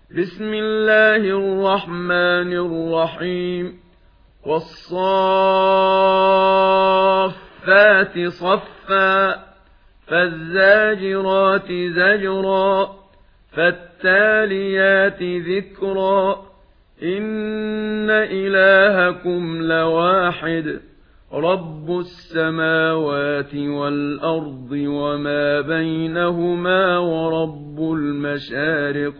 بسم الله الرحمن الرحيم والصافات صفا فالزاجرات زجرا فالتاليات ذكرا إن إلهكم لواحد رب السماوات والأرض وما بينهما ورب المشارق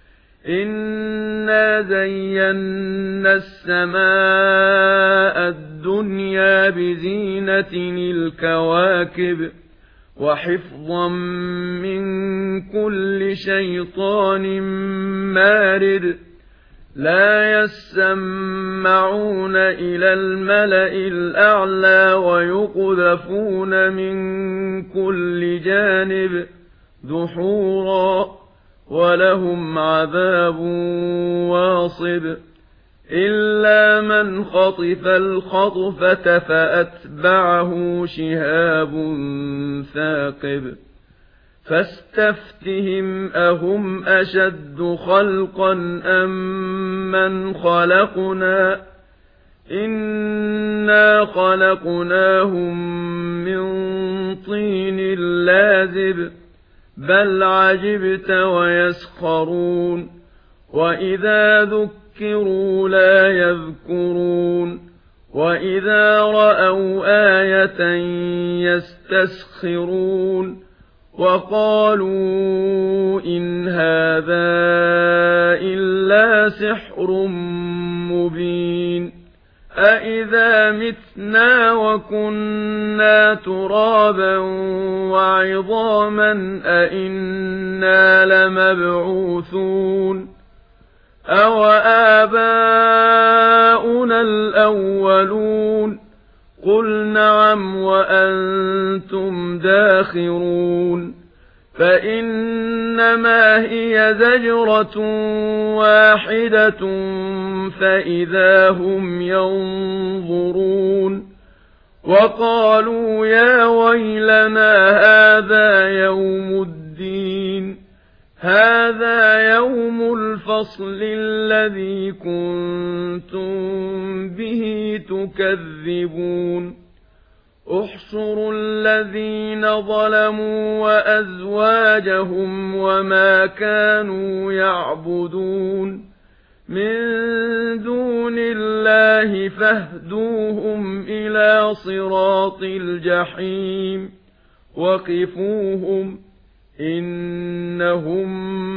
إنا زينا السماء الدنيا بزينة الكواكب وحفظا من كل شيطان مارد لا يسمعون إلى الملأ الأعلى ويقذفون من كل جانب دحورا ولهم عذاب واصب إلا من خطف الخطفة فأتبعه شهاب ثاقب فاستفتهم أهم أشد خلقا أم من خلقنا إنا خلقناهم من طين لازب بل عجبت ويسخرون وإذا ذكروا لا يذكرون وإذا رأوا آية يستسخرون وقالوا إن هذا إلا سحر مبين أإذا متنا وكنا ترابا وعظاما أإنا لمبعوثون أو آباؤنا الأولون قل نعم وأنتم داخرون فإنما هي زجرة واحدة فإذا هم ينظرون وقالوا يا ويلنا هذا يوم الدين هذا يوم الفصل الذي كنتم به تكذبون احشروا الذين ظلموا وأزواجهم وما كانوا يعبدون من دون الله فاهدوهم إلى صراط الجحيم وقفوهم إنهم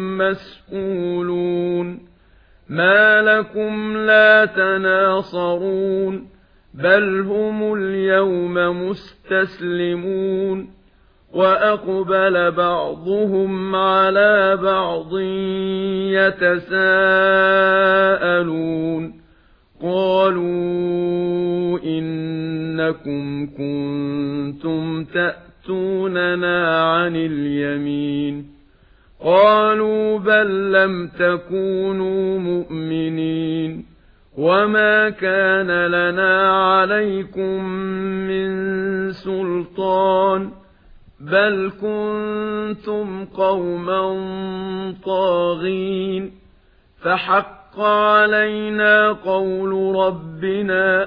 مسئولون ما لكم لا تناصرون بل هم اليوم مستسلمون وأقبل بعضهم على بعض يتساءلون قالوا إنكم كنتم تأتوننا عن اليمين قالوا بل لم تكونوا مؤمنين وما كان لنا عليكم من سلطان بل كنتم قوما طاغين فحق علينا قول ربنا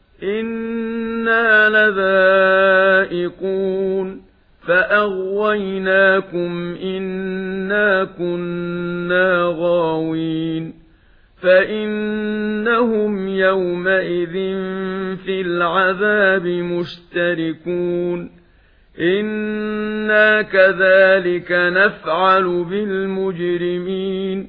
إنا لذائقون فأغويناكم إنا كنا غاوين فإنهم يومئذ في العذاب مشتركون إنا كذلك نفعل بالمجرمين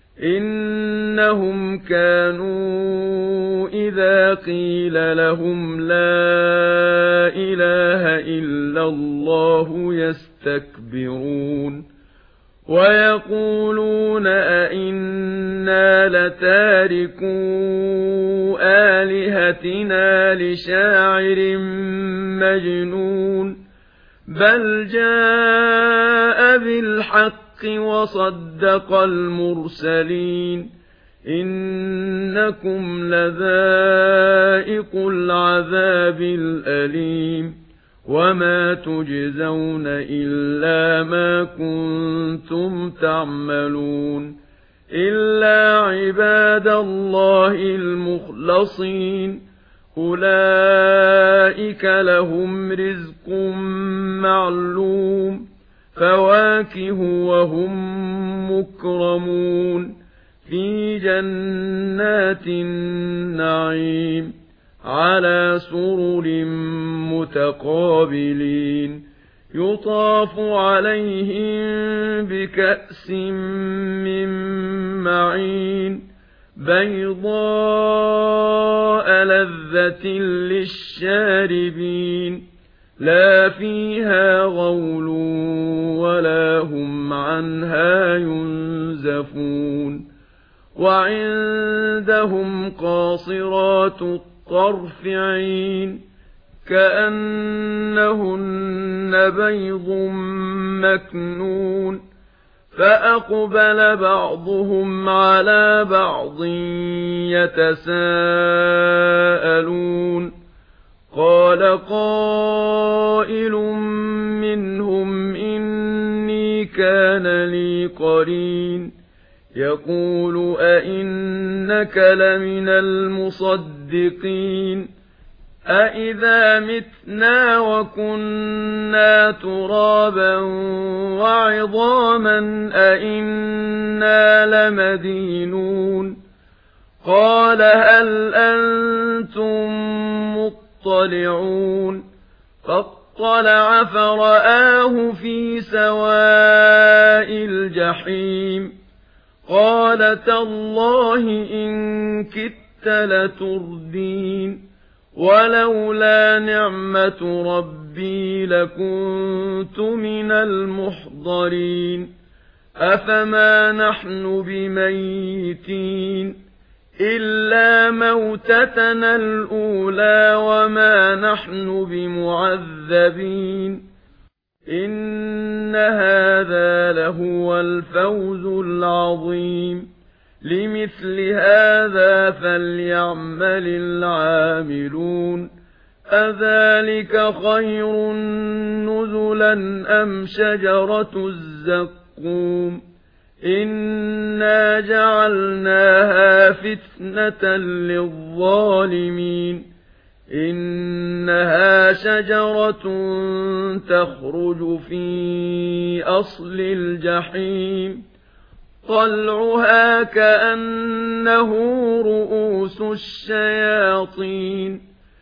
إنهم كانوا إذا قيل لهم لا إله إلا الله يستكبرون ويقولون أئنا لتاركو آلهتنا لشاعر مجنون بل جاء بالحق وصدق المرسلين إنكم لذائقو العذاب الأليم وما تجزون إلا ما كنتم تعملون إلا عباد الله المخلصين أولئك لهم رزق معلوم فواكه وهم مكرمون في جنات النعيم على سرر متقابلين يطاف عليهم بكأس من معين بيضاء لذة للشاربين لا فيها غول ولا هم عنها ينزفون وعندهم قاصرات الطرف عين كأنهن بيض مكنون فأقبل بعضهم على بعض يتساءلون قال قائل منهم إني كان لي قرين يقول أئنك لمن المصدقين أئذا متنا وكنا ترابا وعظاما أئنا لمدينون قال هل أنتم مطلعون فاطلع فرآه في سواء الجحيم قال تالله إن كدت لتردين ولولا نعمة ربي لكنت من المحضرين أفما نحن بميتين إلا موتتنا الأولى وما نحن بمعذبين إن هذا لهو الفوز العظيم لمثل هذا فليعمل العاملون أذلك خير نزلا أم شجرة الزقوم إنا جعلناها فتنة للظالمين إنها شجرة تخرج في أصل الجحيم طلعها كأنه رؤوس الشياطين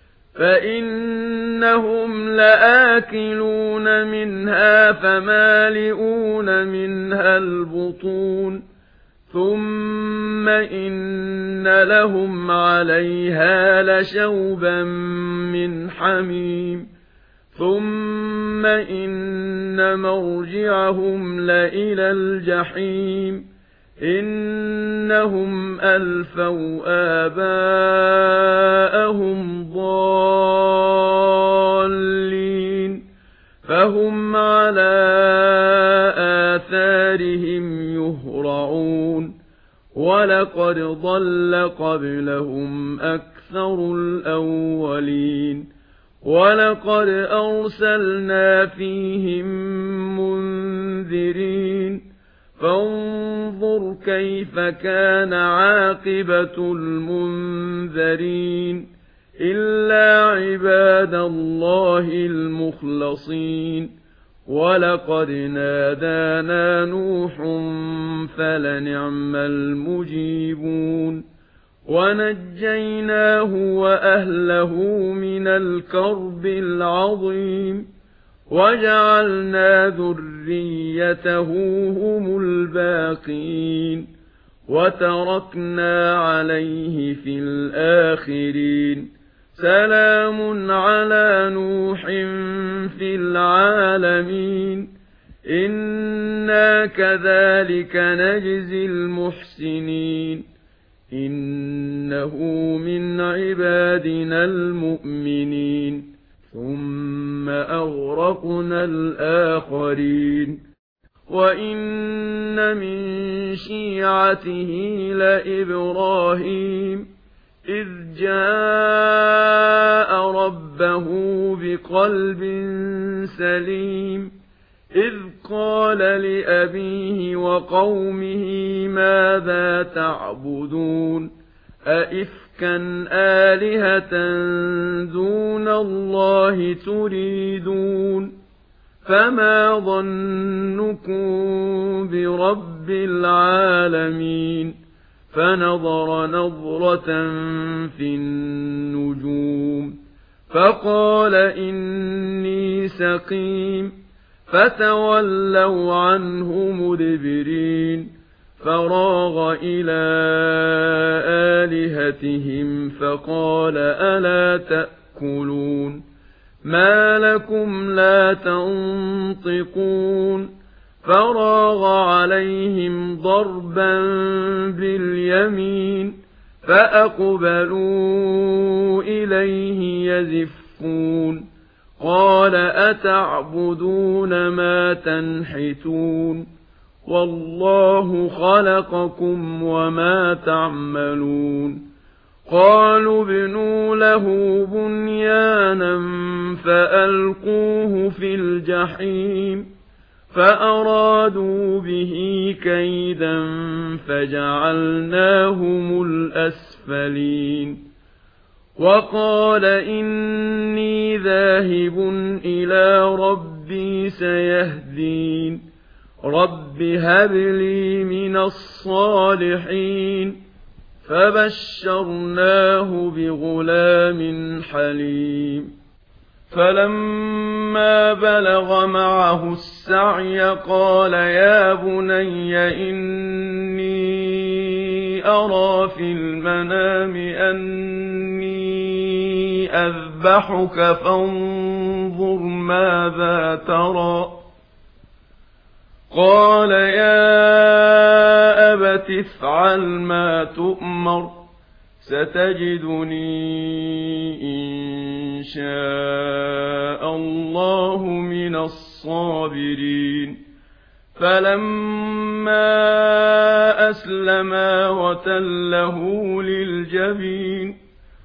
فإنهم لآكلون منها فمالئون منها البطون ثم إن لهم عليها لشوبا من حميم ثم إن مرجعهم لإلى الجحيم إنهم ألفوا آباءهم ضالين فهم على آثارهم يهرعون ولقد ضل قبلهم أكثر الأولين ولقد أرسلنا فيهم منذرين فانظر كيف كان عاقبة المنذرين إلا عباد الله المخلصين ولقد نادانا نوح فلنعم المجيبون ونجيناه وأهله من الكرب العظيم وجعلنا ذريته هم الباقين وتركنا عليه في الآخرين سلام على نوح في العالمين إنا كذلك نجزي المحسنين إنه من عبادنا المؤمنين ثم أغرقنا الآخرين وإن من شيعته لإبراهيم إذ جاء ربه بقلب سليم إذ قال لأبيه وقومه ماذا تعبدون أئفكا آلهة دون الله تريدون فما ظنكم برب العالمين فنظر نظرة في النجوم فقال إني سقيم فتولوا عنه مدبرين فراغ إلى آلهتهم فقال ألا تأكلون ما لكم لا تنطقون فراغ عليهم ضربا باليمين فأقبلوا إليه يزفون قال أتعبدون ما تنحتون والله خلقكم وما تعملون قالوا ابنوا له بنيانا فألقوه في الجحيم فأرادوا به كيدا فجعلناهم الأسفلين وقال إني ذاهب إلى ربي سيهدين رب هب لي من الصالحين فبشرناه بغلام حليم فلما بلغ معه السعي قال يا بني إني أرى في المنام أني أذبحك فانظر ماذا ترى قال يا أبت افعل ما تؤمر ستجدني إن شاء الله من الصابرين فلما أسلما وتله للجبين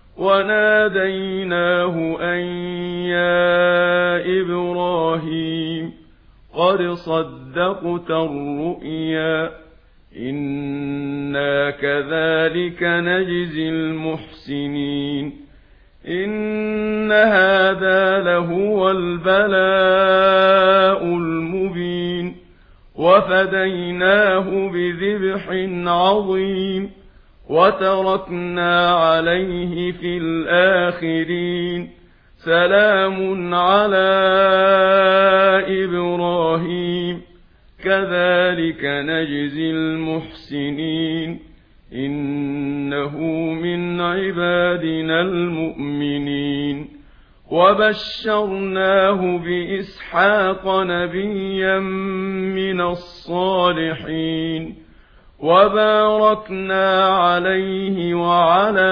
وناديناه أن يا إبراهيم قد صدقت الرؤيا إنا كذلك نجزي المحسنين إن هذا لهو البلاء المبين وفديناه بذبح عظيم وتركنا عليه في الآخرين سلام على إبراهيم كذلك نجزي المحسنين إنه من عبادنا المؤمنين وبشرناه بإسحاق نبيا من الصالحين وباركنا عليه وعلى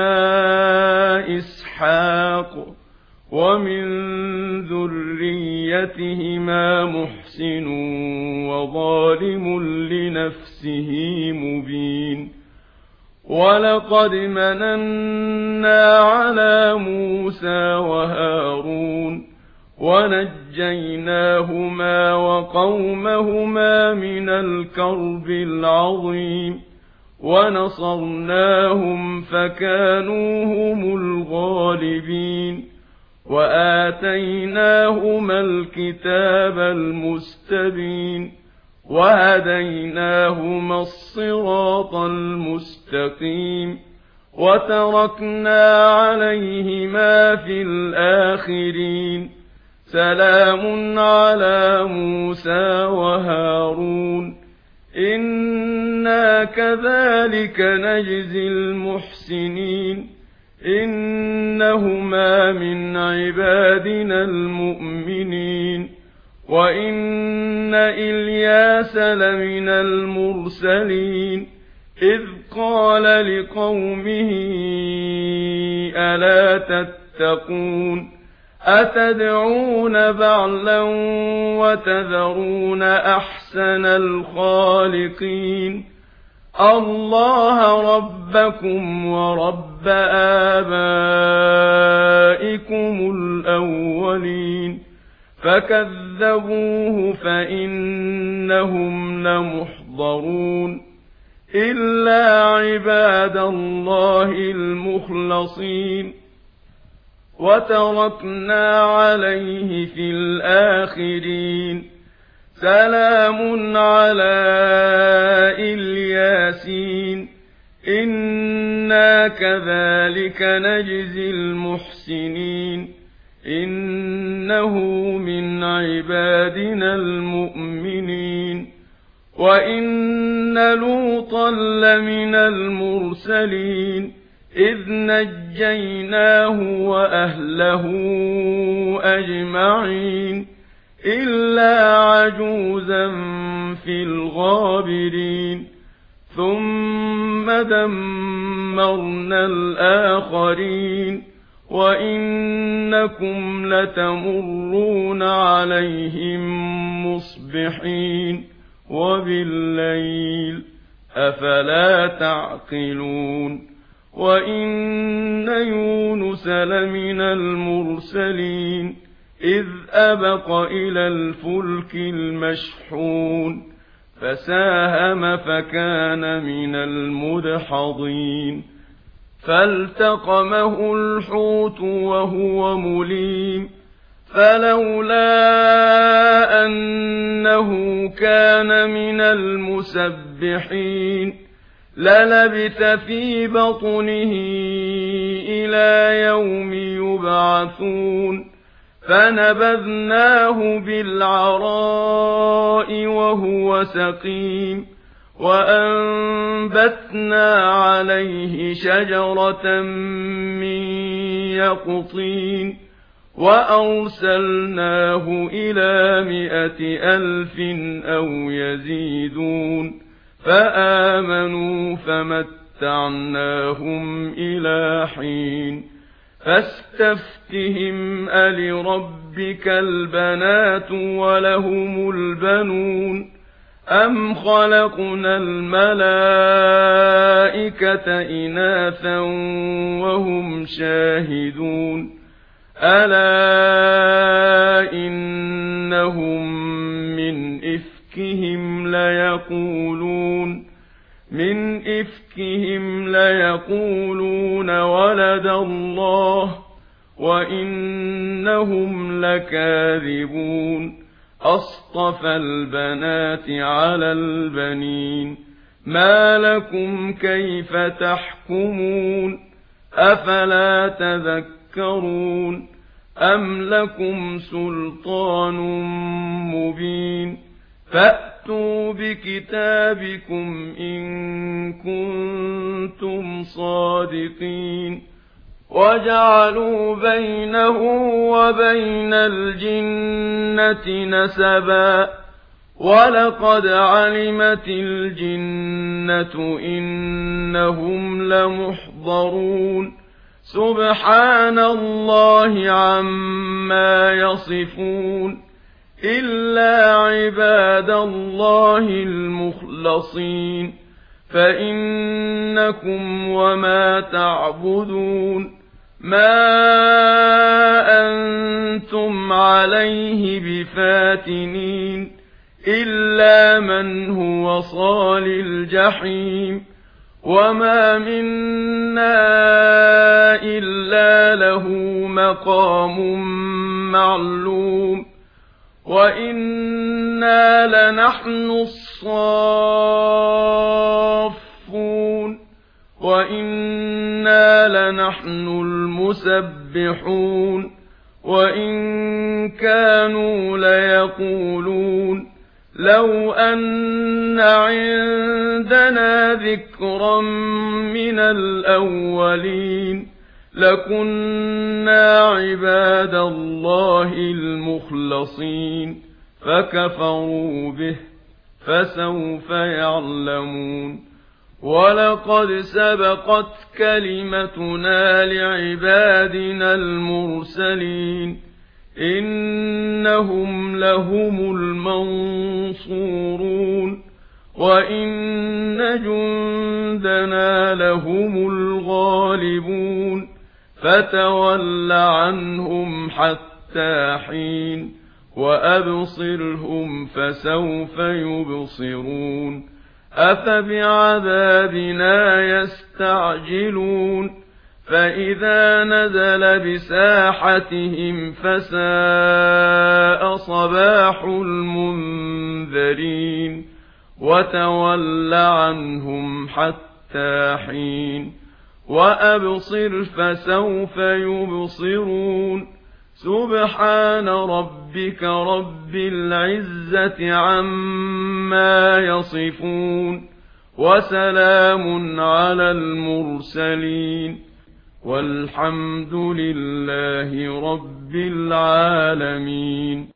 إسحاق ومن ذريتهما محسن وظالم لنفسه مبين ولقد مننا على موسى وهارون ونجيناهما وقومهما من الكرب العظيم ونصرناهم فكانوا هم الغالبين وآتيناهما الكتاب المستبين وهديناهما الصراط المستقيم وتركنا عليهما في الآخرين سلام على موسى وهارون إنا كذلك نجزي المحسنين إنهما من عبادنا المؤمنين وإن إلياس لمن المرسلين إذ قال لقومه ألا تتقون أتدعون بعلا وتذرون أحسن الخالقين الله ربكم ورب آبائكم الأولين فكذبوه فإنهم لمحضرون إلا عباد الله المخلصين وتركنا عليه في الآخرين سلام على الياسين إنا كذلك نجزي المحسنين إنه من عبادنا المؤمنين وإن لوطا لمن المرسلين إذ نجيناه وأهله أجمعين إلا عجوزا في الغابرين ثم دمرنا الآخرين وإنكم لتمرون عليهم مصبحين وبالليل أفلا تعقلون وإن يونس لمن المرسلين إذ أبق إلى الفلك المشحون فساهم فكان من المدحضين فالتقمه الحوت وهو مليم فلولا أنه كان من المسبحين للبث في بطنه إلى يوم يبعثون فنبذناه بالعراء وهو سقيم وأنبتنا عليه شجرة من يقطين وأرسلناه إلى 100,000 أو يزيدون فآمنوا فمتعناهم إلى حين فاستفتهم ألربك البنات ولهم البنون أم خلقنا الملائكة إناثا وهم شاهدون ألا إنهم من إفكهم ليقولون ولد الله وإنهم لكاذبون أصطفى البنات على البنين ما لكم كيف تحكمون أفلا تذكرون أم لكم سلطان مبين فأتوا بكتابكم إن كنتم صادقين وجعلوا بينه وبين الجنة نسبا ولقد علمت الجنة إنهم لمحضرون سبحان الله عما يصفون إلا عباد الله المخلصين فإنكم وما تعبدون ما أنتم عليه بفاتنين إلا من هو صال الجحيم وما منا إلا له مقام معلوم وإنا لنحن الصافون وإنا لنحن المسبحون وإن كانوا ليقولون لو أن عندنا ذكرا من الأولين لكنا عباد الله المخلصين فكفروا به فسوف يعلمون ولقد سبقت كلمتنا لعبادنا المرسلين إنهم لهم المنصورون وإن جندنا لهم الغالبون فتول عنهم حتى حين وأبصرهم فسوف يبصرون أفبعذابنا يستعجلون فإذا نزل بساحتهم فساء صباح المنذرين وتول عنهم حتى حين وأبصر فسوف يبصرون سبحان ربك رب العزة عما يصفون وسلام على المرسلين والحمد لله رب العالمين.